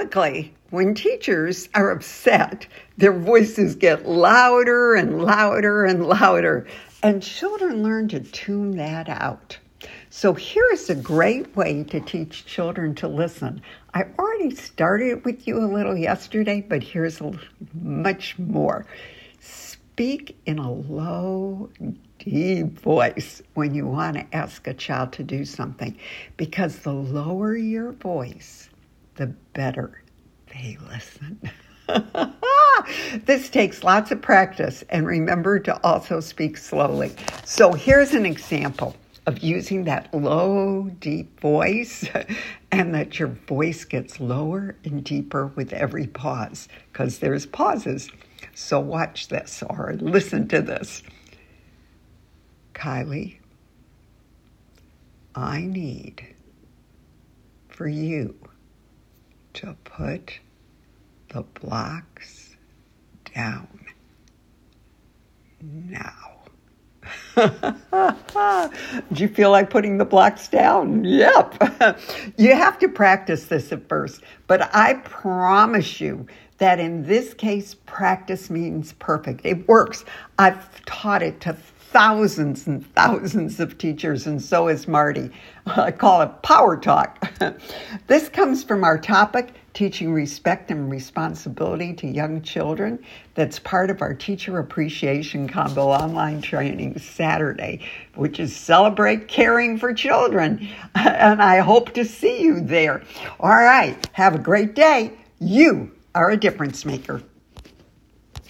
Typically, when teachers are upset, their voices get louder and louder and louder, and children learn to tune that out. So here's a great way to teach children to listen. I already started with you a little yesterday, but here's much more. Speak in a low, deep voice when you want to ask a child to do something, because the lower your voice, the better they listen. This takes lots of practice, and remember to also speak slowly. So here's an example of using that low, deep voice, and that your voice gets lower and deeper with every pause, because there's pauses. So watch this or listen to this. Kylie, I need for you to put the blocks down now. Do you feel like putting the blocks down? Yep. You have to practice this at first, but I promise you that in this case, practice means perfect. It works. I've taught it to thousands and thousands of teachers, and so is Marty. I call it Power Talk. This comes from our topic, teaching respect and responsibility to young children. That's part of our Teacher Appreciation Combo online training Saturday, which is Celebrate Caring for Children. And I hope to see you there. All right. Have a great day. You are a difference maker.